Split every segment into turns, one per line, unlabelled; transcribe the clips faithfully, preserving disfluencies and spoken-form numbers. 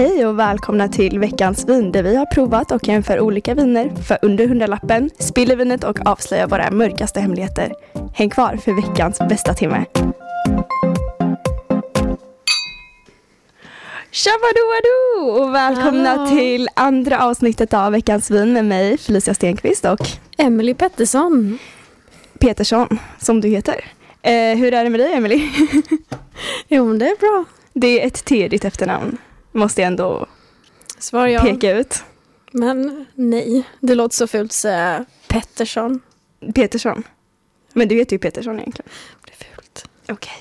Hej och välkomna till veckans vin där vi har provat och jämför olika viner för under hundralappen, spiller vinet och avslöjar våra mörkaste hemligheter. Häng kvar för veckans bästa timme. Tjabadouadou och välkomna
Hallå.
till andra avsnittet av veckans vin med mig, Felicia Stenqvist och
Emily Pettersson.
Petersson, som du heter. Eh, hur är det med dig, Emily?
Jo, men det är bra.
Det är ett T i ditt efternamn. Måste jag ändå
Svar jag.
peka ut.
Men nej, det låter så fult att säga Pettersson.
Petersson. Men du heter ju Petersson egentligen.
Det är fult.
Okej.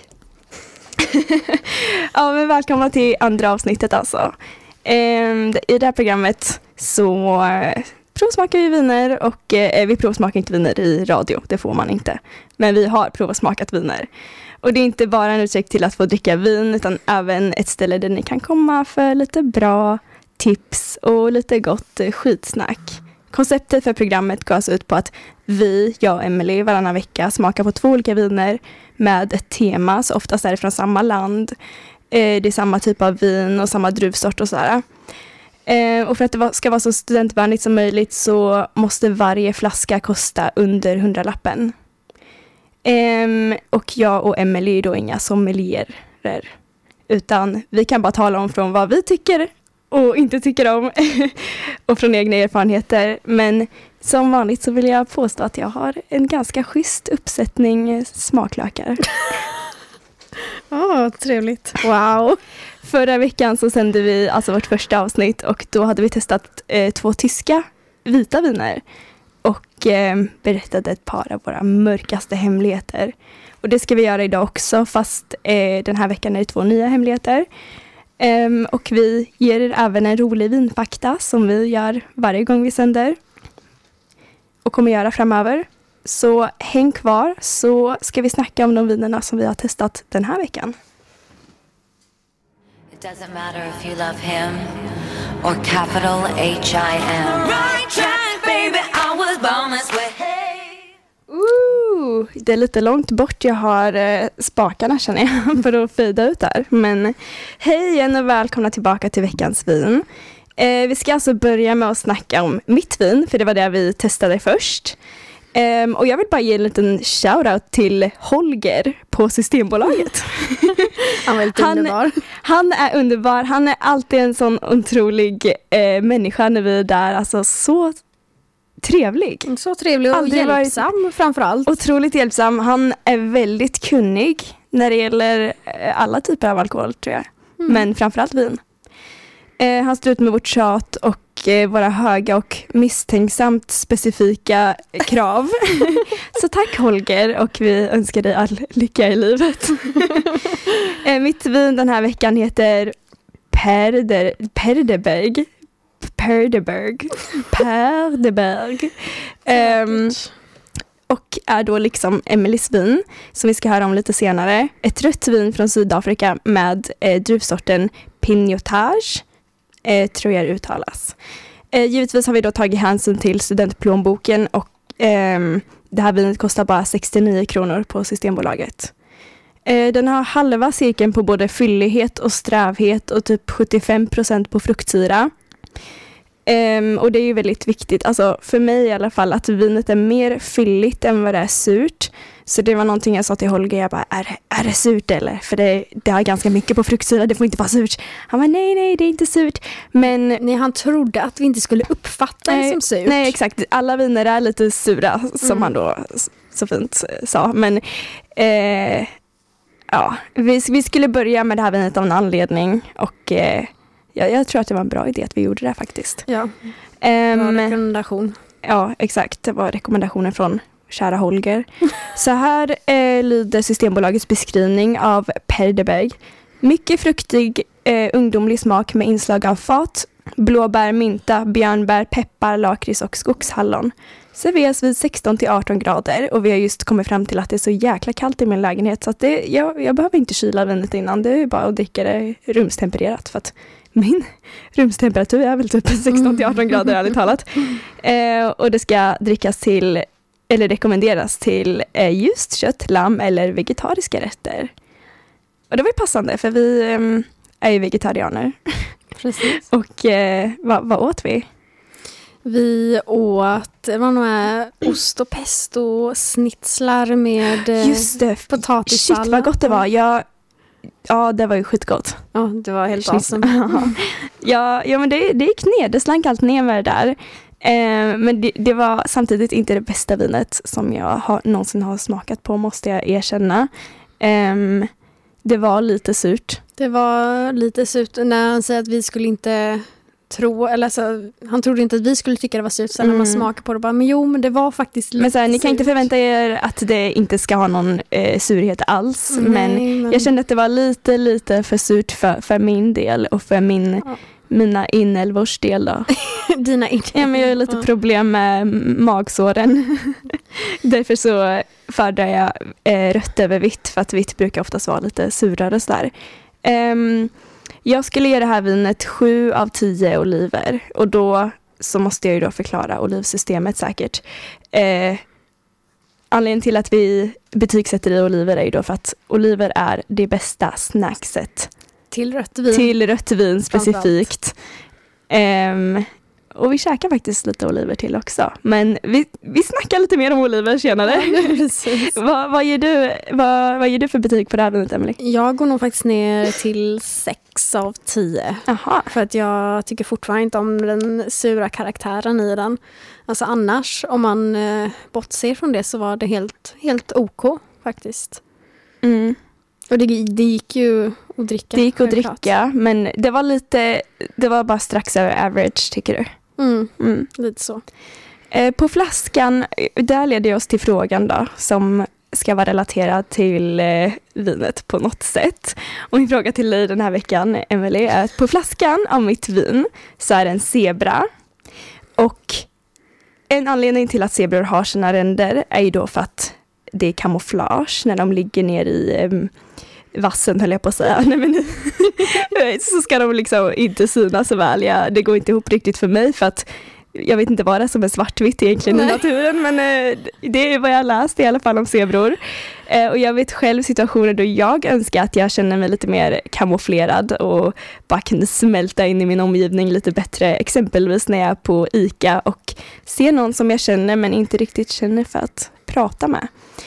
Ja, men välkomna till andra avsnittet alltså. Ehm, I det här programmet så eh, provsmakar vi viner och eh, vi provsmakar inte viner i radio, det får man inte. Men vi har provsmakat viner. Och det är inte bara en utsikt till att få dricka vin utan även ett ställe där ni kan komma för lite bra tips och lite gott eh, skitsnack. Konceptet för programmet går alltså ut på att vi, jag och Emily, varannan vecka smakar på två olika viner med ett tema, så oftast är det från samma land. Eh, det är samma typ av vin och samma druvsort och sådär. Eh, och för att det ska vara så studentvänligt som möjligt så måste varje flaska kosta under hundralappen. Eh, och jag och Emily är då inga sommelierer, utan vi kan bara tala om från vad vi tycker och inte tycker om och från egna erfarenheter. Men som vanligt så vill jag påstå att jag har en ganska schysst uppsättning smaklökar.
Åh, oh, trevligt.
Wow! Förra veckan så sände vi alltså vårt första avsnitt och då hade vi testat eh, två tyska vita viner och eh, berättade ett par av våra mörkaste hemligheter. Och det ska vi göra idag också, fast eh, den här veckan är det två nya hemligheter. Um, och vi ger er även en rolig vinfakta som vi gör varje gång vi sänder och kommer göra framöver. Så häng kvar så ska vi snacka om de vinerna som vi har testat den här veckan.
It doesn't matter if you love him or capital H I M. Right track, baby, I was born this way.
Ooh, det är lite långt bort jag har eh, spakarna känner jag för att fida ut där. Men hej igen och välkomna tillbaka till veckans vin. Eh, vi ska alltså börja med att snacka om mitt vin, för det var det vi testade först. Eh, och jag vill bara ge en liten shoutout till Holger på Systembolaget.
Han var lite
han,
underbar.
Han är underbar. Han är alltid en sån otrolig eh, människa när vi är där. Alltså så trevlig.
Så trevlig och
Aldrig
hjälpsam varit... framförallt.
Otroligt hjälpsam. Han är väldigt kunnig när det gäller alla typer av alkohol, tror jag. Mm. Men framförallt vin. Eh, han står ut med vårt tjat och eh, våra höga och misstänksamt specifika krav. Så tack Holger, och vi önskar dig all lycka i livet. eh, mitt vin den här veckan heter Perder, Perdeberg. Perdeberg. Perdeberg. Um, och är då liksom Emelies vin som vi ska höra om lite senare. Ett rött vin från Sydafrika med eh, druvsorten Pinotage, eh, tror jag det uttalas. Eh, givetvis har vi då tagit hänsyn till studentplånboken och eh, det här vinet kostar bara sextionio kronor på Systembolaget. Eh, den har halva cirkeln på både fyllighet och strävhet och typ sjuttiofem procent på fruktsyra. Um, och det är ju väldigt viktigt, alltså för mig i alla fall, att vinet är mer fylligt än vad det är surt. Så det var någonting jag sa till Holger, jag bara, är, är det surt eller? För det, det har ganska mycket på fruktsyra, det får inte vara surt. Han bara, nej nej det är inte surt. Men
nej, han trodde att vi inte skulle uppfatta
nej,
det som surt.
Nej exakt, alla viner är lite sura som mm. han då så fint sa. Men eh, ja, vi, vi skulle börja med det här vinet av en anledning och... Eh, Ja, jag tror att det var en bra idé att vi gjorde det faktiskt.
Ja,
det
var en rekommendation.
Ja, exakt. Det var rekommendationen från kära Holger. Så här eh, lyder Systembolagets beskrivning av Perdeberg. Mycket fruktig, eh, ungdomlig smak med inslag av fat, blåbär, mynta, björnbär, peppar, lakrits och skogshallon. Serveras vid sexton till arton grader och vi har just kommit fram till att det är så jäkla kallt i min lägenhet så att det, jag, jag behöver inte kyla vinet innan. Det är bara att dricka det rumstempererat för att min rumstemperatur är väl typ sexton till arton grader ärligt talat. Eh, och det ska drickas till, eller rekommenderas till eh, just kött, lamm eller vegetariska rätter. Och det var ju passande för vi eh, är ju vegetarianer.
Precis.
Och eh, vad, vad åt vi?
Vi åt, det var några ost och pesto snitslar med eh,
Just det,
potatissallad.
shit vad gott det var. Jag, ja, det var ju skitgott.
Ja, det var helt
Schnitzel.
awesome.
ja, ja, men det, det gick ner. Det slank allt ner med det där. Eh, men det, det var samtidigt inte det bästa vinet som jag har, någonsin har smakat på, måste jag erkänna. Eh, det var lite surt.
Det var lite surt när han säger att vi skulle inte tro, eller alltså, han trodde inte att vi skulle tycka det var surt. Sen
Mm.
när man smakar på det, bara, men jo, men det var faktiskt lite
Men så här, ni kan
surt.
inte förvänta er att det inte ska ha någon eh, surhet alls.
Nej,
men,
men-
jag kände att det var lite, lite för surt för, för min del och för min,
Ja.
mina inälvors del då.
Dina in-
Ja, men jag har lite
Ja.
problem med magsåren. Därför så föredrar jag eh, rött över vitt, för att vitt brukar oftast vara lite surare sådär. Um, jag skulle ge det här vinet sju av tio oliver, och då så måste jag ju då förklara olivsystemet säkert. Eh, anledningen till att vi betygsätter i oliver är ju då för att oliver är det bästa snackset
till rött vin.
till rött vin
Framförallt.
specifikt. Ehm, och vi käkar faktiskt lite oliver till också. Men vi, vi snackar lite mer om oliver senare.
Ja, precis.
vad, vad, ger du, vad, vad ger du för betyg på det här vinet, Emily?
Jag går nog faktiskt ner till sex av tio.
Aha.
För att jag tycker fortfarande inte om den sura karaktären i den. Alltså annars, om man eh, bortser från det, så var det helt, helt OK faktiskt.
Mm.
Och det, det gick ju att dricka.
Det gick att
självklart.
dricka, men det var lite, det var bara strax över average, tycker du?
Mm,
Mm.
lite så.
Eh, på flaskan, där leder jag oss till frågan då, som ska vara relaterad till eh, vinet på något sätt. Och min fråga till dig den här veckan, Emily, är att på flaskan av mitt vin så är det en zebra. Och en anledning till att zebror har sina ränder är ju då för att det är kamouflage när de ligger ner i eh, vassen, höll jag på att säga. Nej, men, så ska de liksom inte synas så väl. Ja, det går inte ihop riktigt för mig, för att jag vet inte vad det är som är svartvitt egentligen
Nej.
i naturen, men eh, det är vad jag har läst i alla fall om zebror. Eh, och jag vet själv situationer då jag önskar att jag känner mig lite mer kamouflerad och bara kan smälta in i min omgivning lite bättre. Exempelvis när jag är på ICA och ser någon som jag känner men inte riktigt känner för att prata med.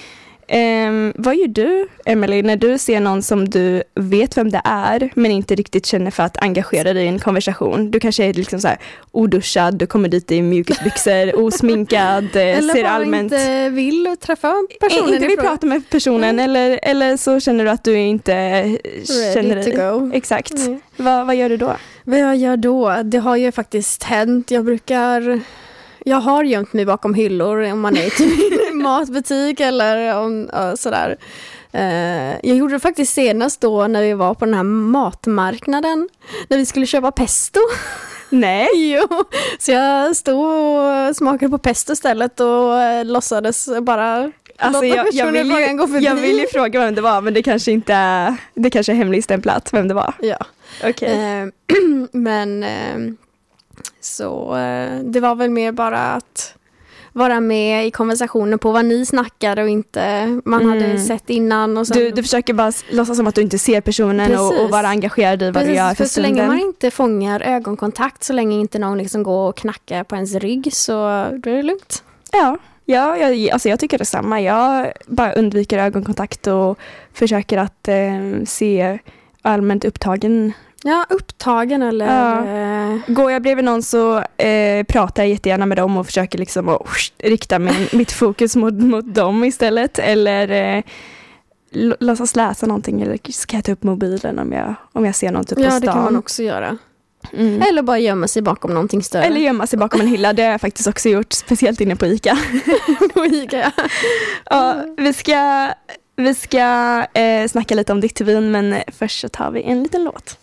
Um, vad gör du, Emily, när du ser någon som du vet vem det är men inte riktigt känner för att engagera dig i en konversation? Du kanske är liksom så här oduschad, du kommer dit i mjukisbyxor, osminkad,
Eller
ser
bara
allmänt...
inte vill träffa personen.
Inte vill
ifrån.
prata med personen,
Mm.
eller, eller så känner du att du inte känner
Ready to
dig.
go.
Exakt.
Mm.
Va, vad gör du då?
Vad jag gör då? Det har ju faktiskt hänt. Jag brukar... Jag har gömt mig bakom hyllor om man är typ i en matbutik eller om, ja, sådär. Eh, jag gjorde det faktiskt senast då när vi var på den här matmarknaden. När vi skulle köpa pesto.
Nej.
Jo, så jag stod och smakade på pesto istället och eh, låtsades bara
Alltså
låta
jag, jag,
personen
vill
i frågan gå
ju,
förbi.
jag vill ju fråga vem det var, men det kanske inte är, det kanske är hemligstämplat vem det var.
Ja.
Okej.
Eh, men eh, så eh, det var väl mer bara att vara med i konversationen på vad ni snackade och inte man
Mm.
hade sett innan. Och sen,
Du, du försöker bara s- låtsas som att du inte ser personen och, och
Precis.
vara engagerad i vad
Precis,
du gör för,
för så länge
stunden.
man inte fångar ögonkontakt, så länge inte någon liksom går och knackar på ens rygg, så då är det lugnt.
Ja, ja jag, alltså jag tycker detsamma. Jag bara undviker ögonkontakt och försöker att eh, se allmänt upptagen.
Ja, upptagen eller...
Ja.
eh,
Går jag bredvid någon så eh, pratar jag jättegärna med dem och försöker liksom att, oh, rikta min, mitt fokus mot, mot dem istället. Eller eh, l- låtsas läsa någonting, eller ska jag ta upp mobilen om jag, om jag ser någon typ på
ja,
stan.
det kan man också göra.
Mm.
Eller bara gömma sig bakom någonting större.
Eller gömma sig bakom en hylla, det har jag faktiskt också gjort, speciellt inne på ICA.
på Ica, ja.
Ja, vi ska, vi ska eh, snacka lite om ditt vin, men först så tar vi en liten låt.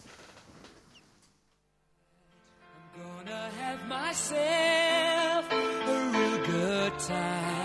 Gonna have myself a real good time.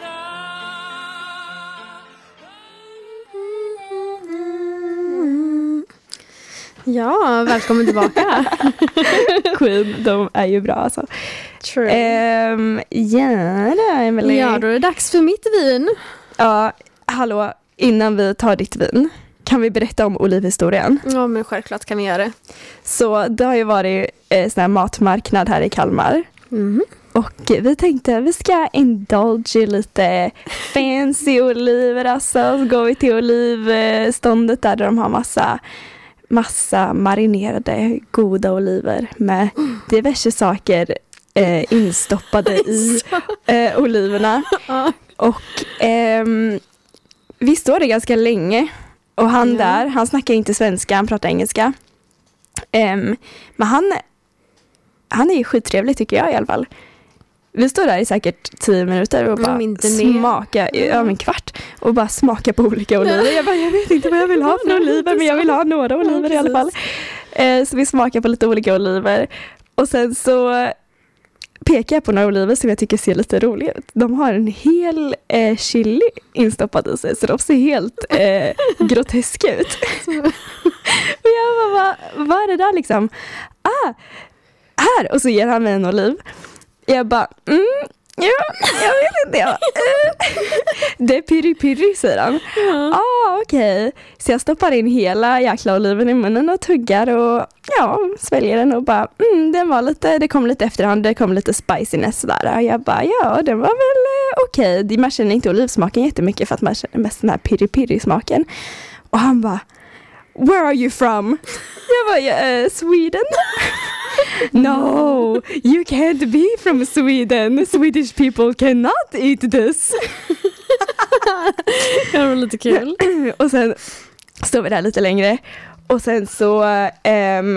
Ja, välkommen tillbaka.
Queen, de är ju bra alltså.
True.
Ehm, ja då, Emily.
Ja, då är det dags för mitt vin.
Ja, hallå, innan vi tar ditt vin, kan vi berätta om olivhistorien?
Ja, men självklart kan vi göra det.
Så det har ju varit eh, sån här matmarknad här i Kalmar.
Mm.
Och vi tänkte att vi ska indulge i lite fancy oliver. Alltså. Så går vi till olivståndet där de har massa, massa marinerade goda oliver med diverse saker eh, instoppade i eh, oliverna. Och ehm, vi står där ganska länge. Och han
Ja.
där, han snackar inte svenska, han pratar engelska. Um, men han, han är ju skittrevlig tycker jag i alla fall. Vi står där i säkert tio minuter och bara smaka, ja men kvart, och bara smaka på olika oliver. Jag bara, jag vet inte vad jag vill ha för oliver, men jag vill ha några oliver i alla fall. Uh, så vi smakar på lite olika oliver. Och sen så pekar jag på några oliver som jag tycker ser lite roliga ut. De har en hel eh, chili instoppad i sig, så de ser helt eh, groteska ut. Och jag bara, vad, vad är det där liksom? Ah, här! Och så ger han mig en oliv. Jag bara, mm, ja, jag vet inte. Ja. Det är piri piri, säger han. Ja. Ah, okej. Okay. Så jag stoppar in hela jäkla oliven i munnen och tuggar och ja, sväljer den och bara, mm, den var lite, det kom lite efterhand, det kom lite spiciness där. Och jag bara, ja, den var väl eh, okej. Okay. Man känner inte olivsmaken jättemycket för att man känner mest den här piri piri smaken. Och han bara, where are you from? Jag bara, uh, Sweden. No, you can't be from Sweden. Swedish people cannot eat this.
Det var lite kul.
Och sen står vi där lite längre. Och sen så, um,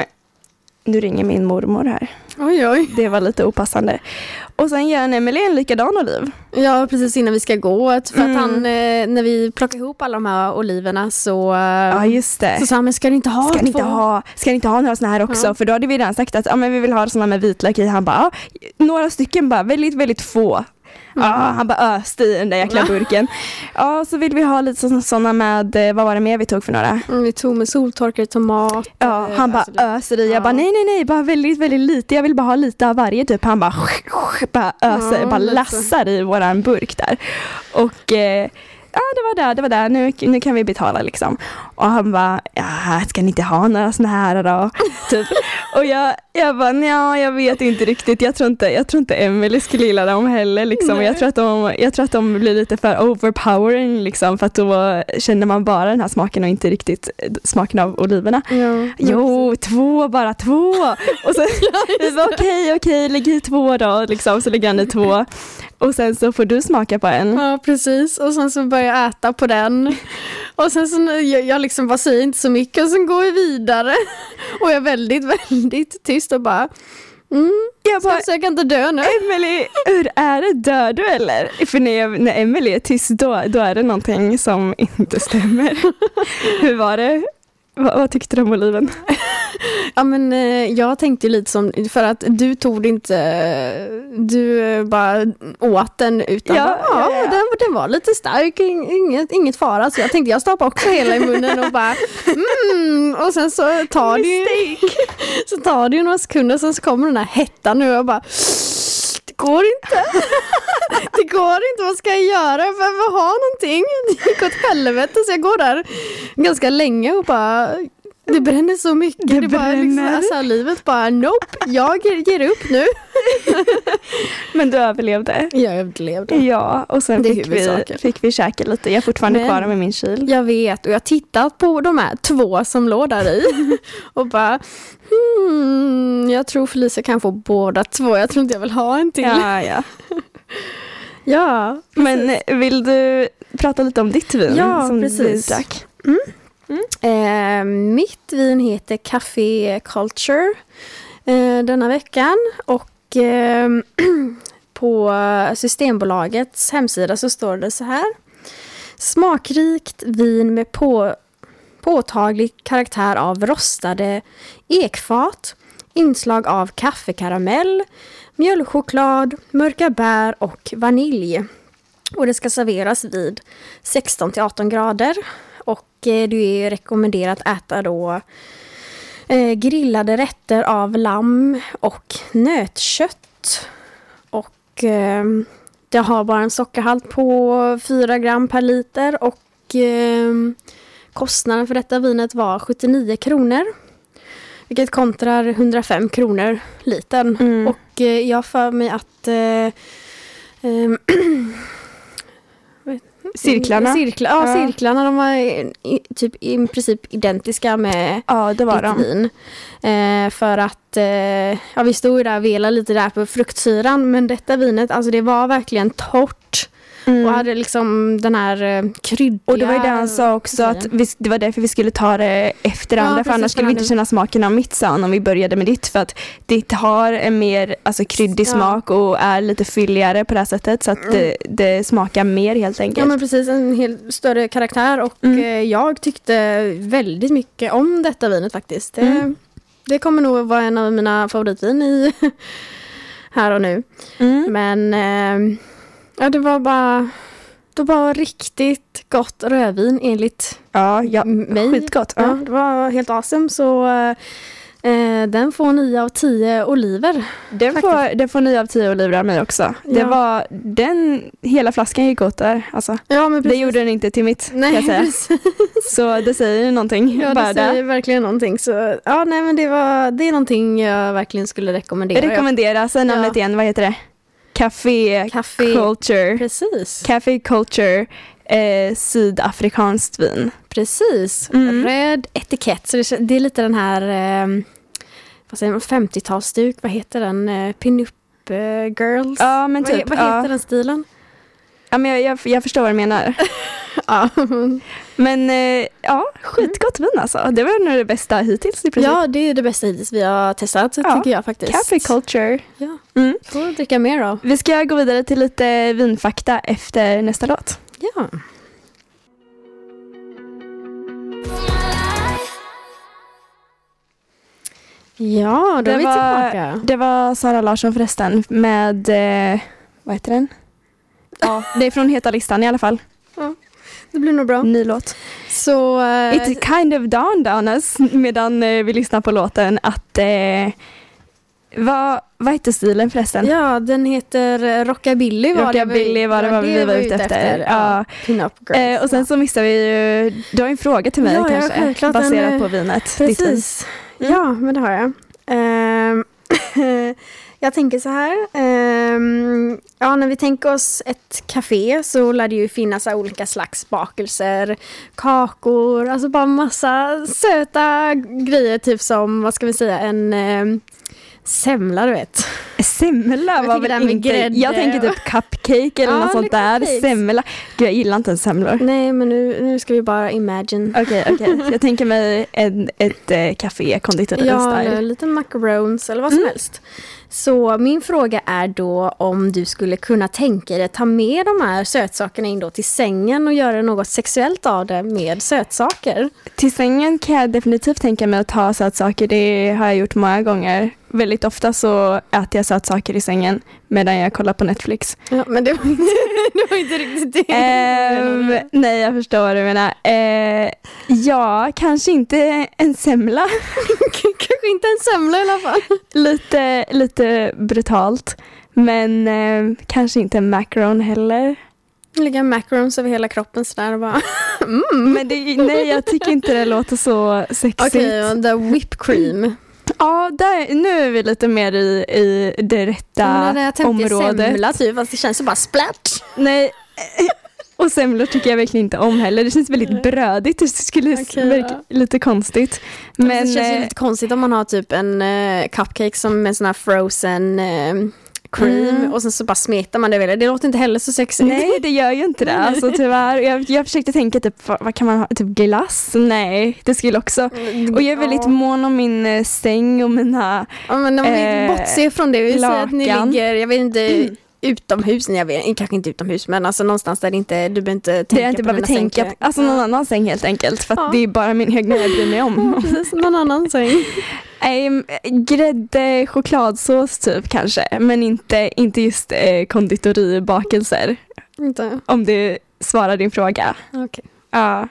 nu ringer min mormor här.
Oj, oj.
Det var lite opassande. Och sen ger han Emily en likadan oliv.
Ja, precis innan vi ska gå. För
Mm.
att han, eh, när vi plockar ihop alla de här oliverna så, eh,
Ja, just det.
så sa han, men ska ni inte ha
Ska ni,
två?
inte ha, ska ni inte ha några såna här också?
Ja.
För då hade vi redan sagt att ja, men vi vill ha såna med vitlök i. Han bara, ja, några stycken bara, väldigt, väldigt få. Ja, han bara öste i den där jäkla burken. Ja, så vill vi ha lite sådana med, eh, vad var det mer vi tog för några?
Mm, vi tog med soltorkade tomat.
Ja,
eh,
han bara
alltså det-
öser i. Jag
ja.
bara, nej, nej, nej, bara väldigt, väldigt lite. Jag vill bara ha lite av varje typ. Han bara, bara öser,
Ja,
bara
lite.
lassar i våran burk där. Och eh, ja, det var där, det var där. Nu, nu kan vi betala liksom. Och han bara, ja, ska ni inte ha några såna här då? Typ. Och jag, jag bara, ja, jag vet inte riktigt. Jag tror inte, jag tror inte Emily skulle gilla dem heller liksom. Och jag tror att de, jag tror att de blir lite för overpowering liksom. För att då känner man bara den här smaken och inte riktigt smaken av oliverna.
Ja.
Jo, två, bara två. Och sen, vi bara, okej, okej, lägg i två då. Liksom, så lägger han i två. Och sen så får du smaka på en.
Ja, precis. Och sen så börjar jag äta på den. Och sen så jag, jag liksom bara säger inte så mycket och sen går vi vidare. Och jag är väldigt, väldigt tyst och bara, mm,
Jag bara,
så jag kan inte dö nu.
Emily, hur är det? Dör du eller? För när, jag, när Emily är tyst, då, då är det någonting som inte stämmer. Hur var det? Vad, vad tyckte du om oliven?
Ja, men eh, jag tänkte ju lite som, för att du tog det inte, du eh, bara åt den utan,
Ja,
bara, ja,
ja, ja.
Den, den var lite stark, inget, inget fara, så jag tänkte jag stoppar också hela i munnen och bara, mm, och sen så tar det ju, så tar det ju några sekunder, sen så kommer den här hettan nu och jag bara, det går inte, det går inte, vad ska jag göra, jag behöver ha någonting, det gick åt helvete, så jag går där ganska länge och bara, det bränner så mycket.
Det
Det, bara liksom,
bränner.
alltså, livet bara, nope, jag ger upp nu.
Men du överlevde.
Jag överlevde.
Ja, och sen
Det är
fick vi,
huvudsaken.
fick vi käka lite. Jag är fortfarande
Men-
kvar med min kyl.
Jag vet, och jag har tittat på de här två som låg där i och bara, hmm, jag tror Felicia kan få båda två. Jag tror inte jag vill ha en till.
Ja, ja.
Ja,
Men vill du prata lite om ditt vin?
Ja,
som
precis.
Du drack?
Eh, mitt vin heter Café Culture eh, denna veckan och eh, på Systembolagets hemsida så står det så här: smakrikt vin med på, påtaglig karaktär av rostade ekfat, inslag av kaffekaramell, mjölkchoklad, mörka bär och vanilj. Och det ska serveras vid sexton till arton grader. Och eh, det är rekommenderat att äta då eh, grillade rätter av lamm och nötkött. Och eh, det har bara en sockerhalt på fyra gram per liter och eh, kostnaden för detta vinet var sjuttionio kronor. Vilket kontrar hundrafem kronor liten.
Mm.
Och eh, jag för mig att... Eh, eh,
Cirklarna.
Cirkla, ja,
Ja.
cirklarna de var i, i, typ i princip identiska med
Ja, det var
ditt
de.
vin. Eh, för att eh, ja, vi stod ju där och velade lite där på fruktsyran, men detta vinet, alltså det var verkligen torrt.
Mm.
Och hade liksom den här eh, kryddiga...
Och det var ju det han sa också, att vi, det var därför vi skulle ta det efter
Ja,
andra, för
precis,
annars skulle
för
vi inte
hade-
känna smaken av mitt, sa han, om vi började med ditt, för att ditt har en mer alltså, kryddig
Ja.
smak och är lite fylligare på det här sättet, så att det, det smakar mer helt enkelt.
Ja, men precis, en helt större karaktär, och
Mm.
eh, jag tyckte väldigt mycket om detta vinet faktiskt. Det,
Mm.
det kommer nog vara en av mina favoritvin i här och nu.
Mm.
Men eh, ja, det var bara det var riktigt gott rödvin enligt
Ja, ja,
mig.
skitgott.
Ja,
Ja.
det var helt awesome, så eh, den får nio av tio oliver.
Den får, den får nio av tio oliver av mig också. Det
Ja.
var, den, hela flaskan gick åt där. Alltså.
Ja, men
Det gjorde den inte till mitt, kan
Nej,
jag säga.
precis.
Så det säger ju någonting.
Ja,
bara
det säger verkligen någonting. Så, ja, nej, men det, var, det är någonting jag verkligen skulle rekommendera.
Jag rekommenderar, säg namnet
Ja.
igen, vad heter det? Café,
Café.
Culture.
Precis,
Café Culture, eh, sydafrikanskt vin.
precis.
Mm.
Röd etikett. Så det, det är lite den här eh, vad säger man, femtiotalsstuk. Vad heter den? Eh, Pin-up eh, girls.
Ja, men
vad,
typ.
vad heter
ja.
den stilen?
Ja, men jag, jag, jag förstår vad du menar.
Ja.
Men eh, ja, skitgott vin alltså. Det var nog det bästa hittills i princip.
ja, det är det bästa hittills vi har testat, så
Ja,
tycker jag faktiskt.
Café Culture.
Ja,
Mm.
får dricka mer av.
Vi ska gå vidare till lite vinfakta efter nästa låt.
Ja. Ja, då är vi
var,
tillbaka.
det var Sara Larsson förresten med, eh, vad heter den? Ja, det är från Heta listan i alla fall.
Det blir nog bra.
Ny låt.
Så, eh,
It kind of dawned on us medan eh, vi lyssnar på låten att eh, vad, vad heter stilen förresten?
ja, den heter Rockabilly. Var
Rockabilly
det,
var det vad vi var ute efter. Ja.
Pin-up girls.
Eh, och sen så missar vi ju, du har en fråga till mig
Ja, ja,
kanske,
självklart,
baserat
en,
på vinet. ditt vin.
Precis. Ja, men det har jag. Ehm, jag tänker så här. ehm, ja, när vi tänker oss ett café så lär det ju finnas olika slags bakelser, kakor, alltså bara massa söta grejer, typ som, vad ska vi säga, en ehm, semla, du vet.
Semla
Jag
var
tänker det här
väl
med
inte,
grädde
jag tänker typ cupcake eller
Ja,
något sånt
lite
där.
cupcakes.
Semla. Gud, jag gillar inte ens semlor.
Nej, men nu, nu ska vi bara imagine.
Okej, okej. Jag tänker mig en, ett eh, café, konditori
Ja, eller
style.
en liten macarons eller vad som
Mm.
helst. Så min fråga är då om du skulle kunna tänka dig att ta med de här sötsakerna in då till sängen och göra något sexuellt av det med sötsaker.
Till sängen kan jag definitivt tänka mig att ta sötsaker. Det har jag gjort många gånger. Väldigt ofta så äter jag sötsaker i sängen medan jag kollar på Netflix.
Ja, men det var inte, det var inte riktigt det.
Ehm, nej, jag förstår vad du menar. Eh, ja, kanske inte en semla.
Kanske inte en semla i alla fall.
lite, lite brutalt. Men eh, kanske inte en macaron heller.
Lägga macarons över hela kroppen sådär och bara...
Men det, nej, jag tycker inte det låter så sexigt.
Okej, okay, the whipped cream.
Ja, där, nu är vi lite mer i, i det rätta
Ja, jag tänkte
området.
semla typ, fast det känns så bara splatt.
Nej, och semlor tycker jag verkligen inte om heller. Det känns väldigt brödigt. Det skulle
Okej,
verka
ja.
lite konstigt.
Men,
Men
det känns ju
eh,
lite konstigt om man har typ en uh, cupcake som med sån här frozen uh, cream
Mm.
och sen så bara smetar man det väl. Det låter inte heller så sexigt.
nej, det gör ju inte det. Alltså, tyvärr. Jag, jag försökte tänka typ, vad, vad kan man ha? Typ glass? Nej, det skulle också. Och jag är väldigt
ja.
mån om min eh, säng och mina...
Ja, men om vi
eh,
bortser från det, vi säger att ni
lakan.
ligger, jag vet inte, utomhus, jag vet, kanske inte utomhus, men alltså någonstans där det inte, du behöver inte tänka
Det jag inte
på
behöver
dina
tänka
sänkor.
på. Alltså någon annan säng helt enkelt. För att
Ja.
det är bara min egna jag bryr mig
Ja,
om.
precis, någon annan säng.
Nej, grädde, chokladsås typ kanske. Men inte, inte just eh, konditoribakelser.
Inte,
Om det svarar din fråga.
okej.
Ja.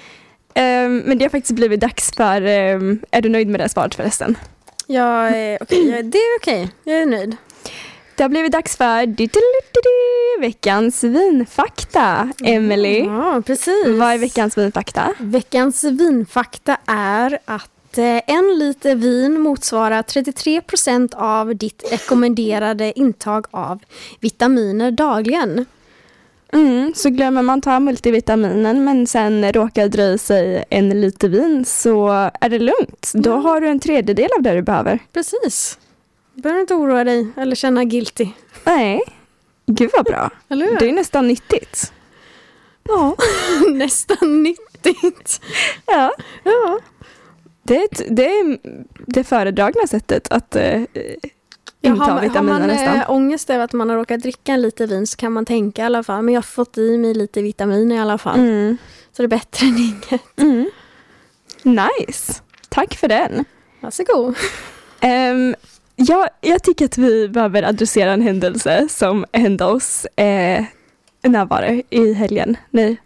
Ehm, men det har faktiskt blivit dags för... ehm, är du nöjd med det svaret förresten?
Ja, eh, okej, ja, det är okej, jag är nöjd.
det har blivit dags för du, du, du, du, veckans vinfakta. Emily,
Ja, precis.
vad är veckans vinfakta?
Veckans vinfakta är att eh, en liter vin motsvarar trettiotre procent av ditt rekommenderade intag av vitaminer dagligen.
Mm, så glömmer man ta multivitaminen men sen råkar dra i sig en liter vin så är det lugnt. Då
Mm.
har du en tredjedel av det du behöver.
Precis. Behöver inte oroa dig eller känna guilty.
Nej, gud vad bra.
Eller hur?
Det är nästan nyttigt.
Ja, nästan nyttigt.
Ja,
Ja.
det är, ett, det, är det föredragna sättet att eh,
Ja,
inta
har, man- har
vitaminer
man
nästan.
äh, ångest över att man har råkat dricka en liter vin så kan man tänka i alla fall. Men jag har fått i mig lite vitaminer i alla fall.
Mm.
Så det är bättre än inget.
Mm. Nice. Tack för den.
Varsågod.
Um, ja, jag tycker att vi behöver adressera en händelse som hände oss. Eh, när var det? I helgen? Nej.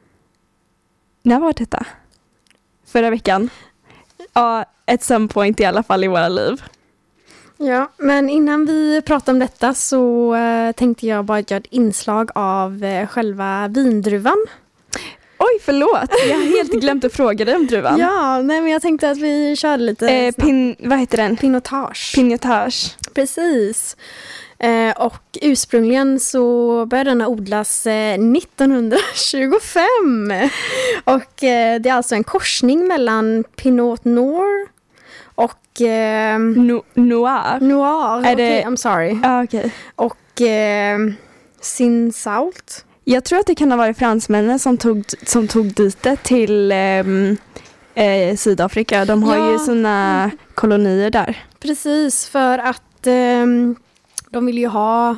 När var detta? Förra veckan? Ja, at some point i alla fall i våra liv.
Ja, men innan vi pratar om detta så äh, tänkte jag bara göra ett inslag av äh, själva vindruvan.
Oj, förlåt. Jag har helt glömt att fråga dig om druvan.
Ja, nej, men jag tänkte att vi körde lite
Eh,
snabbt.
pin, vad heter den?
Pinotage.
Pinotage.
Precis. Eh, och ursprungligen så började den odlas eh, nittonhundratjugofem. Och eh, det är alltså en korsning mellan Pinot Noir och eh,
No, noir.
Noir.
Är
Okej,
det-
I'm sorry.
Ja, okej.
Och eh, Cinsault.
Jag tror att det kan ha varit fransmännen som tog, som tog dit det till ehm, eh, Sydafrika. De har
Ja.
ju sina kolonier där.
Precis, för att eh, de ville ju ha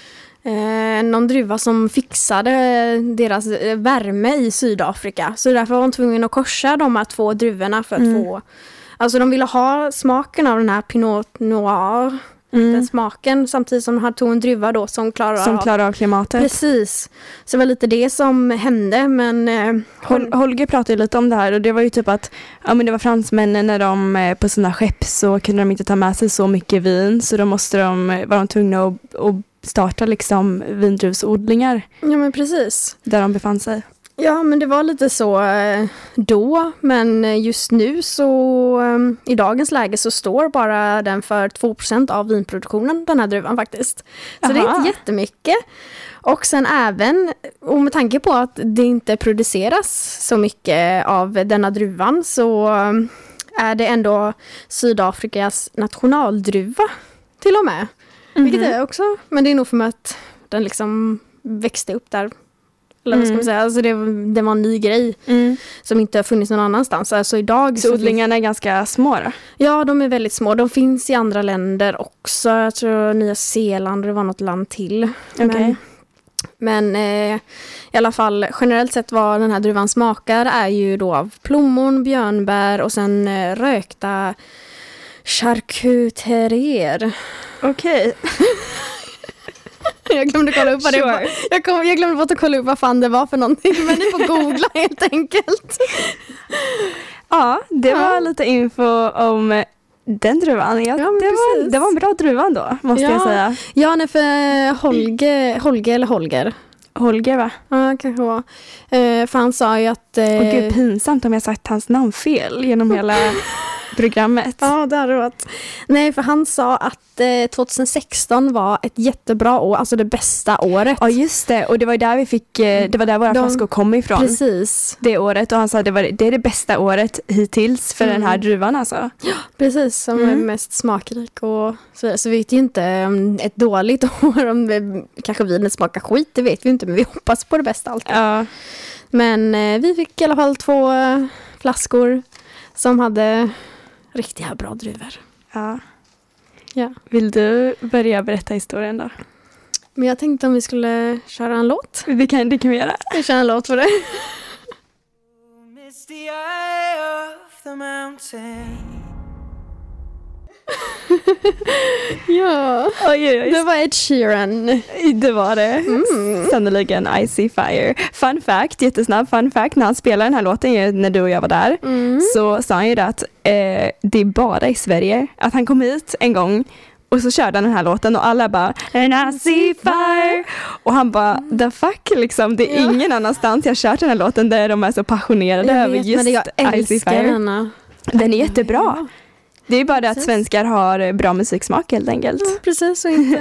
eh, någon druva som fixade deras eh, värme i Sydafrika. Så därför var de tvungna att korsa de här två druvorna för att
Mm.
få... Alltså de ville ha smaken av den här Pinot Noir, den
Mm.
smaken, samtidigt som de hade tog en druva då som klarar
Som
av...
klarar av klimatet.
Precis. Så det var lite det som hände, men... Eh,
Hol- Holger pratade ju lite om det här och det var ju typ att ja, men det var fransmännen när de eh, på sina skepp så kunde de inte ta med sig så mycket vin så då måste de, var de tvungna att, att starta liksom vindruvsodlingar
ja, men precis.
där de befann sig.
Ja, men det var lite så eh, då, men just nu så eh, i dagens läge så står bara den för två procent av vinproduktionen, den här druvan faktiskt. Så det är
Aha.
inte jättemycket. Och sen även, och med tanke på att det inte produceras så mycket av denna druvan så eh, är det ändå Sydafrikas nationaldruva till och med. Vilket är också, men det är nog för mig att den liksom växte upp där. Eller vad ska man säga, alltså det, det var en ny grej
Mm.
som inte har funnits någon annanstans. Alltså idag
Så odlingarna är ganska små då?
Ja, de är väldigt små. De finns i andra länder också. Jag tror Nya Zeeland och det var något land till.
Okej.
Men, men eh, i alla fall generellt sett vad den här druvan smakar är ju då av plommon, björnbär och sen eh, rökta charcuterier.
Okej.
Jag glömde kolla upp vad det
Sure.
var. Jag, kom, jag glömde bort att kolla upp vad fan det var för någonting. Men ni får googla helt enkelt.
Ja, det
Ja.
var lite info om den druvan. Ja,
Ja, men
det, var,
precis.
det var en bra druvan då, måste
Ja.
jag säga.
Ja, nej, för Holge, Holge eller Holger.
Holger va?
Ja, kanske var. Eh, för han sa ju att... Eh,
Och gud, pinsamt om jag sagt hans namn fel genom hela programmet.
ja, det hade det varit. Nej, för han sa att eh, tjugohundrasexton var ett jättebra år, alltså det bästa året.
Ja, just det. Och det var där vi fick, eh, det var där våra
De-
flaskor kom ifrån.
Precis,
Det året. Och han sa att det, var, det är det bästa året hittills för
Mm.
den här druvan alltså.
precis, som
Mm.
är mest smakrik och så vidare. Så vi vet ju inte om ett dåligt år, om det, kanske vinet smakar skit, det vet vi inte, men vi hoppas på det bästa alltid.
Ja.
Men eh, vi fick i alla fall två eh, flaskor som hade riktiga bra druvor.
ja.
Ja.
Vill du börja berätta historien då?
Men jag tänkte om vi skulle köra en låt.
Det kan, det kan vi göra.
Vi kör en låt för det.
It's the eye of the mountain.
Ja,
Oj, oj, oj.
det var Ed Sheeran.
Det var det.
Mm.
Sannoliken I See Fire. Fun fact, jättesnabb fun fact. När han spelade den här låten, ju, när du och jag var där,
Mm.
så sa han ju det att eh, det är bara i Sverige. Att han kom hit en gång Och så körde han den här låten och alla bara And I see fire. Och han bara, the fuck liksom. Det är
Ja.
ingen annanstans jag har kört den här låten där de är så passionerade
Jag
över
vet,
just
men jag
I see
älskar
fire.
denna.
Den är jättebra.
Ja.
Det är bara det att
Precis.
svenskar har bra musiksmak helt enkelt.
Ja, precis, och inte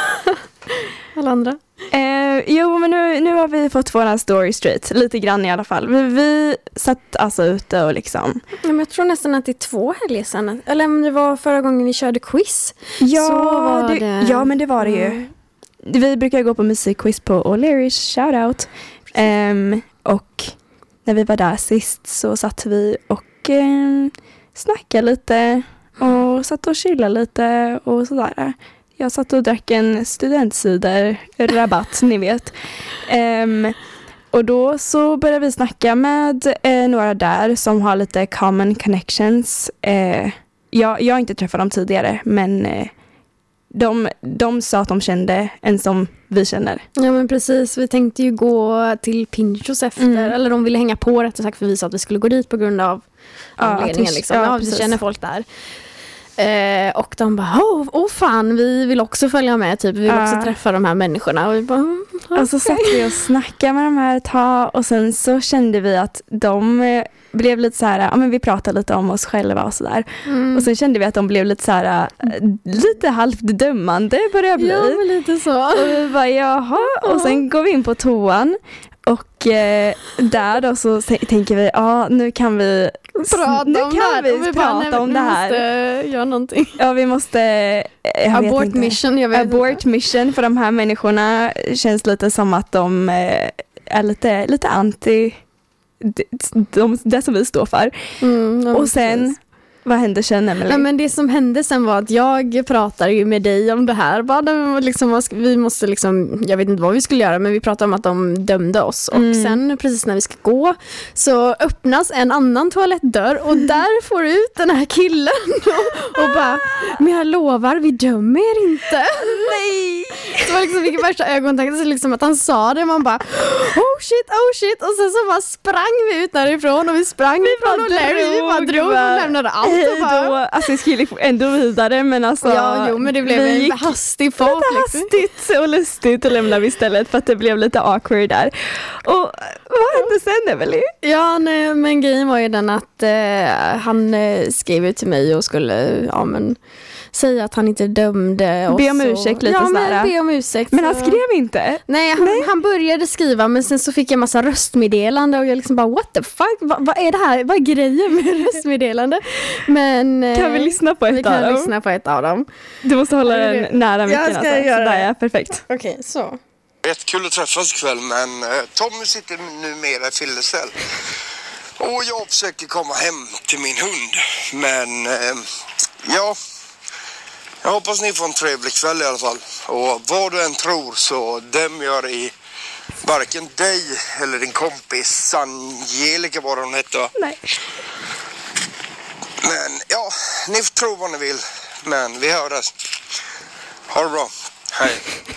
alla andra.
Eh, jo, men nu, nu har vi fått våra story straight. Lite grann i alla fall. Vi, vi satt alltså ute och liksom...
Ja, men jag tror nästan att det är två helger sedan. Eller om det var förra gången vi körde quiz.
Ja,
Så var
det,
det.
ja men det var det ju.
Mm.
Vi brukar gå på musikquiz på O'Learys, shout out. Um, och när vi var där sist så satt vi och um, snackade lite och satt och chillade lite och sådär. Jag satt och drack en studentcider rabatt, ni vet. Um, och då så började vi snacka med eh, några där som har lite common connections. Eh, jag, jag har inte träffat dem tidigare, men eh, de, de sa att de kände en som vi känner.
Ja, men precis. Vi tänkte ju gå till Pinchos efter.
Mm.
Eller de ville hänga på rättare sagt, för vi sa att vi skulle gå dit på grund av
Ja,
anledningen.
att vi-
liksom.
ja,
Ja, vi
precis.
känner folk där. Eh, och de bara, åh oh, fan, vi vill också följa med. Typ. Vi vill
Ja.
också träffa de här människorna. Och vi bara, mm,
Och så satt vi och snackade med de här ett tag och sen så kände vi att de eh, blev lite så här, ja men vi pratade lite om oss själva och sådär.
mm.
Och sen kände vi att de blev lite så här, eh, lite halvt dömande började bli.
Ja, men lite så.
Och vi bara, jaha. Och sen går vi in på toan. Och eh, där då så t- tänker vi, ja nu kan vi
Prata
nu
om
kan
det här.
vi
Och vi
prata
bara, nej,
om
vi
det här.
måste göra någonting.
Ja, vi måste... Jag vet
Abort
inte.
mission, jag vet
Abort
inte.
mission för de här människorna känns lite som att de eh, är lite, lite anti det, de, det som vi står för.
Mm, ja,
Och sen,
precis.
vad hände sen, Emily?
Nej, men det som hände sen var att jag pratade ju med dig om det här. Bara, det liksom, vad ska- vi måste liksom, jag vet inte vad vi skulle göra, men vi pratade om att de dömde oss. Och
Mm.
sen precis när vi ska gå så öppnas en annan toalettdörr och där får ut den här killen och, och bara, men jag lovar, vi dömer er inte.
Nej!
Det var liksom vilken värsta ögontanke, så liksom att han sa det, man bara oh shit, oh shit, och sen så bara sprang vi ut därifrån och vi sprang ifrån och Larry, vi bara drog och lämnade allt och
Hej
bara,
då! Alltså vi skulle ändå vidare men alltså
ja, jo, men det blev
vi
en
gick
hastig fart
lite
liksom.
hastigt och lustigt och lämnade vi istället för att det blev lite awkward där. Och vad hände sen, Emily?
Ja, nej, men grejen var ju den att eh, han eh, skrev ut till mig och skulle, ja men, säga att han inte dömde oss.
Be om
och-
ursäkt lite
ja,
sådär.
men be om ursäkt.
Men han
så-
skrev inte.
Nej, han, han började skriva, men sen så fick jag massa röstmeddelande och jag liksom bara, what the fuck, Va, vad är det här, vad är grejen med röstmeddelande? Men eh,
Kan vi lyssna på
vi
ett
kan
av dem?
lyssna på ett av dem.
Du måste hålla
Ja, det-
den nära micken.
Jag ska
alltså.
göra
Sådär,
det.
ja, perfekt.
Okej, så.
Jättekul att träffas ikväll, men eh, Tommy sitter numera i fyllecell. Och jag försöker komma hem till min hund. Men eh, ja, jag hoppas ni får en trevlig kväll i alla fall. Och vad du än tror så dömer jag i varken dig eller din kompis Angelica, vad hon hette.
Nej.
Men ja, ni får tro vad ni vill. Men vi hörs. Ha det bra. Hej.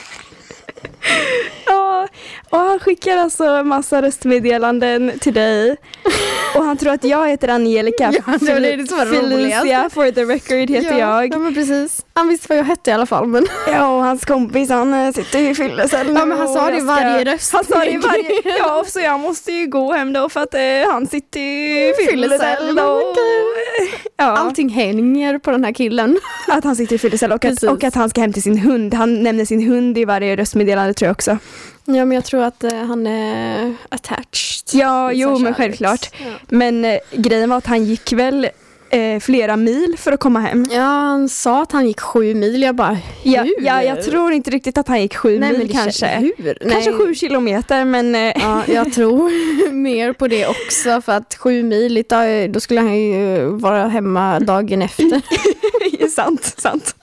Ja, och han skickar alltså en massa röstmeddelanden till dig. Och han tror att jag heter Angelica.
Ja, det var det som var
Felicia,
roligast.
for the record, heter
ja,
jag.
Ja, men precis. Han visste vad jag hette i alla fall, men...
Ja, och hans kompis, han eh, sitter i fyllecell.
Ja, men han
och
sa det i
jag
varje röst.
Han sa det i varje... Ja, så jag måste ju gå hem då för att eh, han sitter i fyllecell. Och, ja,
Allting hänger på den här killen.
att han sitter i fyllecell och att,
Precis.
och att han ska hem till sin hund. Han nämner sin hund i varje röstmeddelande, tror jag också.
Ja, men jag tror att eh, han är attached.
Ja,
Vissa
jo, men
kärleks.
självklart.
Ja.
Men eh, grejen var att han gick väl eh, flera mil för att komma hem.
Ja, han sa att han gick sju mil. Jag bara, hur?
Ja, ja, jag tror inte riktigt att han gick sju
Nej, men
mil
det
kanske.
känns- Hur?
Kanske
Nej.
sju kilometer, men... Eh,
Ja, jag tror mer på det också. För att sju mil, då, då skulle han ju vara hemma dagen efter.
sant, sant.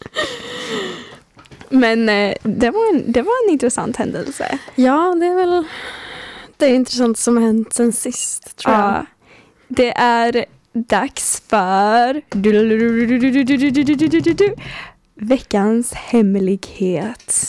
Men eh, det, var en, det var en intressant händelse.
Ja, det är väl det är intressant som har hänt sen sist, tror jag.
Ja, det är dags för veckans hemlighet.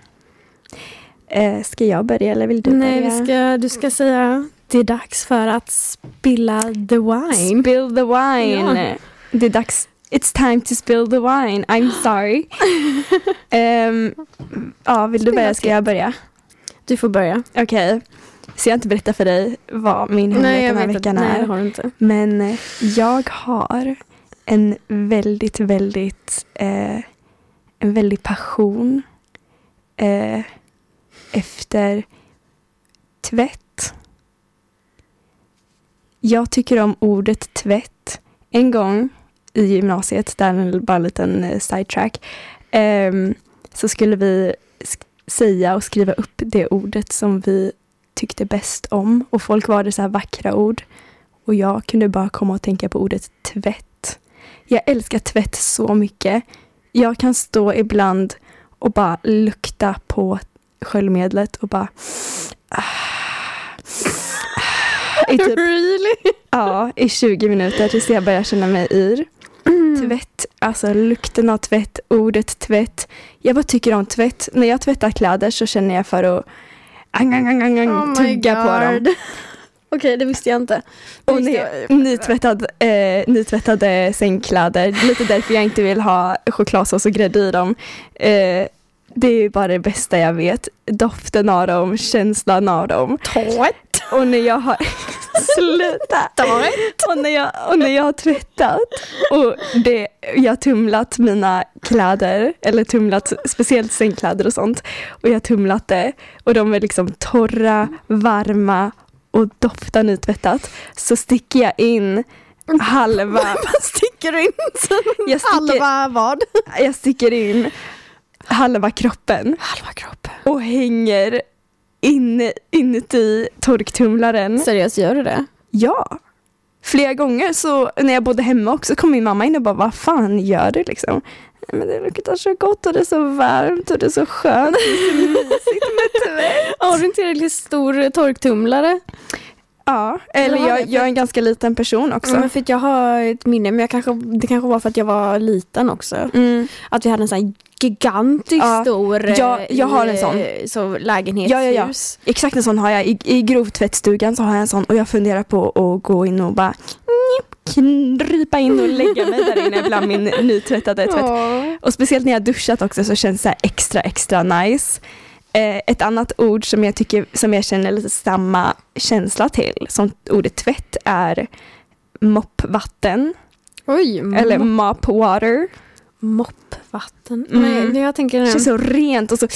Eh, ska jag börja eller vill du
Nej,
börja?
vi ska, du ska säga det är dags för att spilla the wine.
Spill the wine.
Ja.
Det är dags It's time to spill the wine. I'm sorry. um, ja, vill du börja? Ska jag börja?
Du får börja.
Okej. Okay. Så jag inte berätta för dig vad min hemlighet den här veckan är.
Nej, det har du inte.
Men jag har en väldigt, väldigt eh, en väldigt passion eh, efter tvätt. Jag tycker om ordet tvätt. En gång i gymnasiet, där är bara en liten eh, sidetrack, eh, så skulle vi sk- säga och skriva upp det ordet som vi tyckte bäst om. Och folk var det så här vackra ord. Och jag kunde bara komma och tänka på ordet tvätt. Jag älskar tvätt så mycket. Jag kan stå ibland och bara lukta på sköljmedlet och bara... Ah, i typ,
really?
Ja, i tjugo minuter tills jag börjar känna mig yr. Mm. Tvätt, alltså lukten av tvätt, ordet tvätt. Jag bara tycker om tvätt. När jag tvättar kläder så känner jag för att ang, ang, ang, ang,
oh
tugga på dem.
Okej, okay, det visste jag inte. Det
och
visste
jag, nytvättad, eh, nytvättade sängkläder. Lite därför jag inte vill ha chokladsås och grädde i dem. Eh, det är bara det bästa jag vet. Doften av dem, känslan av dem.
Tvätt.
Och när jag har... Sluta! Och när, jag, och när jag har tvättat och det, jag har tumlat mina kläder, eller tumlat speciellt sängkläder och sånt, och jag har tumlat det och de är liksom torra, varma och doftar nytvättat, så sticker jag in halva...
Vad sticker du in?
Jag sticker,
halva vad?
Jag sticker in halva kroppen.
Halva kroppen.
Och hänger inne, inuti torktumlaren.
Seriöst, gör du det?
Ja. Flera gånger så när jag bodde hemma också kom min mamma in och bara, vad fan gör du liksom? Men det luktar så gott och det är så varmt och det är så skönt. Det är så mysigt med tvätt.
Har du inte riktigt stor torktumlare?
Ja, eller jag, jag är en ganska liten person också.
Ja, men för att jag har ett minne, men jag kanske, det kanske var för att jag var liten också.
Mm.
Att vi hade en sån gigantisk
ja,
stor
ja, jag har en sån.
Så lägenhetshus.
Ja, ja, ja. Exakt en sån har jag. I, i grovtvättstugan så har jag en sån och jag funderar på att gå in och bara krypa in och lägga mig där inne bland min nytvättade tvätt. Ja. Och speciellt när jag duschat också så känns det så extra, extra nice. Eh, ett annat ord som jag tycker, som jag känner lite samma känsla till som ordet tvätt är moppvatten.
Oj,
eller mop water.
Moppvatten.
Mm.
Nej, jag tänker
det känns så rent och så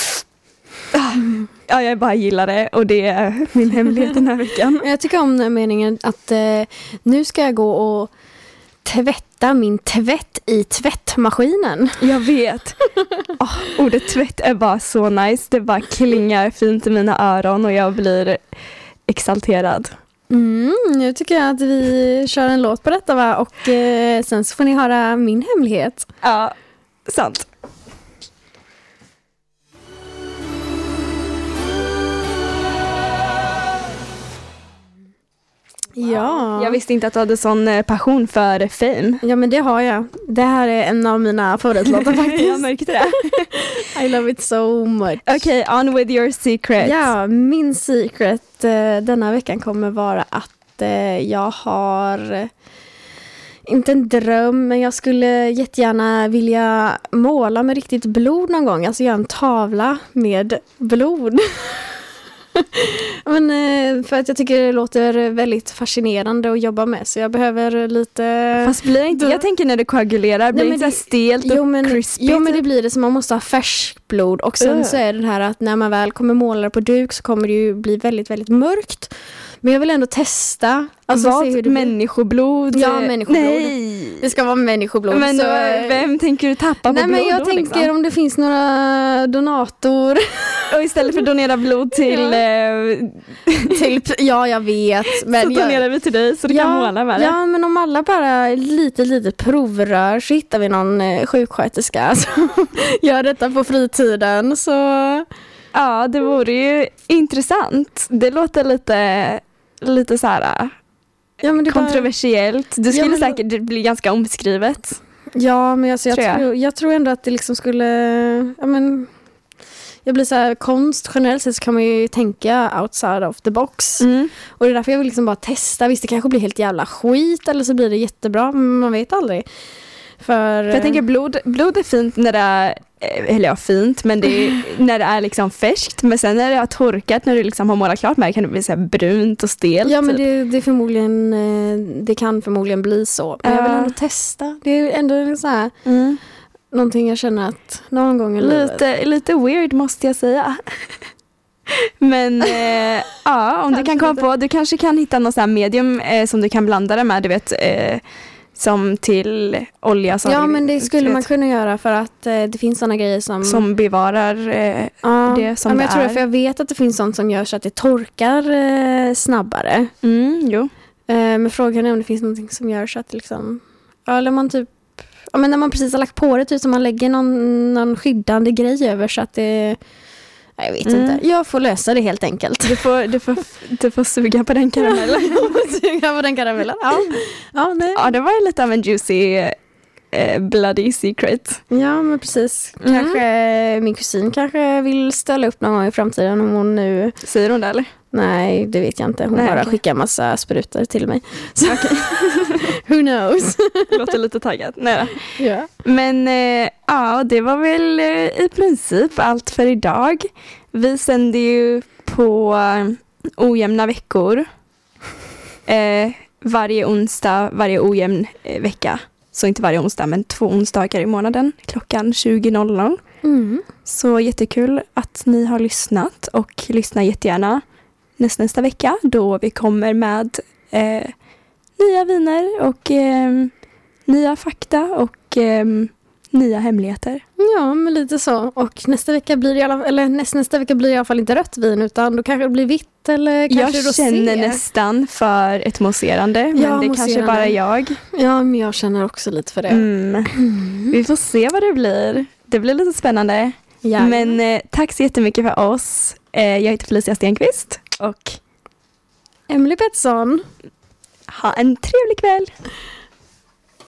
mm. Ja, jag bara gillar det och det är min hemlighet den här veckan.
Jag tycker om den meningen att eh, nu ska jag gå och tvätta min tvätt i tvättmaskinen.
Jag vet. Oh, ordet tvätt är bara så nice. Det bara klingar fint i mina öron och jag blir exalterad.
Mm, nu tycker jag att vi kör en låt på detta, va? Och eh, sen så får ni höra min hemlighet.
Ja, sant.
Ja.
Jag visste inte att du hade sån passion för fame.
Ja, men det har jag. Det här är en av mina favoritlåtar faktiskt.
Jag märkte det.
I love it so much.
Okej, okay, on with your secret.
Ja, min secret eh, denna veckan kommer vara att eh, jag har eh, inte en dröm, men jag skulle jättegärna vilja måla med riktigt blod någon gång. Alltså göra en tavla med blod. Men för att jag tycker det låter väldigt fascinerande att jobba med, så jag behöver lite...
Fast blir det inte, jag tänker när det koagulerar, blir det inte så stelt och
jo, men,
crispy?
Jo, men det blir det, så man måste ha färskt blod. Och sen uh. så är det här att när man väl kommer måla på duk så kommer det ju bli väldigt, väldigt mörkt. Men jag vill ändå testa.
Alltså, vad? Se hur det människoblod?
Ja, människoblod.
Nej.
Det ska vara människoblod.
Men
så...
vem tänker du tappa på
Nej,
blod
men jag
då,
tänker
liksom?
Om det finns några donator.
Och istället för att donera blod till...
Ja,
eh...
till, ja jag vet. Men
så
jag...
donerar vi till dig så du
ja,
kan måla med det.
Ja, men om alla bara lite, lite provrör så hittar vi någon eh, sjuksköterska som gör detta på fritiden. Så...
Ja, det vore ju intressant. Det låter lite... lite så här
ja, men det
kontroversiellt. Det skulle
ja, men...
säkert bli ganska omskrivet.
Ja, men alltså, jag,
tror jag.
Tror, jag tror ändå att det liksom skulle... Ja, men, jag blir så här, konst generellt sett så kan man ju tänka outside of the box.
Mm.
Och det är därför jag vill liksom bara testa. Visst, det kanske blir helt jävla skit eller så blir det jättebra, men man vet aldrig. För,
För jag tänker blod, blod är fint när det är, eller ja fint, men det är, när det är liksom färskt. Men sen när det har torkat, när du liksom har målat klart med det, kan det bli så här brunt och stelt.
ja, men
typ.
det, det, är förmodligen, det kan förmodligen bli så. Men jag vill
Ja.
ändå testa. Det är ändå så här,
Mm.
någonting jag känner att någon gång i livet.
Lite, lite weird måste jag säga. Men eh, ja, om du kan komma på, du kanske kan hitta något så här medium eh, som du kan blanda det med, du vet, eh, som till olja. Som,
Ja, men det skulle
vet,
man kunna göra för att eh, det finns sådana grejer som...
som bevarar eh,
ja,
det som
ja, men
det
jag tror
är.
det, för jag vet att det finns sånt som gör så att det torkar eh, snabbare.
Mm, jo.
Eh, men frågan är om det finns någonting som gör så att det liksom... Ja, eller man typ... Ja, men när man precis har lagt på det, typ som man lägger någon, någon skyddande grej över så att det... Jag vet
Mm.
inte. Jag får lösa det helt enkelt.
Du får, du, får, du får suga på den karamellen.
Suga på den karamellen. Ja. Ja, nej.
Ja, det var ju lite av en juicy eh, bloody secret.
Ja, men precis.
Mm.
Kanske min kusin kanske vill ställa upp någon gång i framtiden om hon nu...
Säger hon det eller?
Nej, det vet jag inte. Hon
Nej,
bara
okej.
skickar massa sprutor till mig. Så, who knows?
Låter lite taggad. Nej då.
Ja.
Men eh, ja, det var väl eh, i princip allt för idag. Vi sänder ju på eh, ojämna veckor. Eh, varje onsdag, varje ojämn eh, vecka. Så inte varje onsdag, men två onsdagar i månaden. Klockan tjugo noll noll.
Mm.
Så jättekul att ni har lyssnat. Och lyssna jättegärna nästa, nästa vecka. Då vi kommer med eh, nya viner och eh, nya fakta och eh, nya hemligheter.
Ja, men lite så. Och nästa vecka blir det i alla, eller näst, nästa vecka blir det i alla fall inte rött vin, utan då kanske det blir vitt eller kanske
Jag
rosé.
känner nästan för ett mousserande, men
Ja,
det kanske
mousserande.
bara jag.
Ja, men jag känner också lite för det.
Mm. Vi får se vad det blir. Det blir lite spännande.
Ja.
Men eh, tack så jättemycket för oss. Eh, jag heter Felicia Stenqvist och
Emily Pettersson.
ha en trevlig kväll.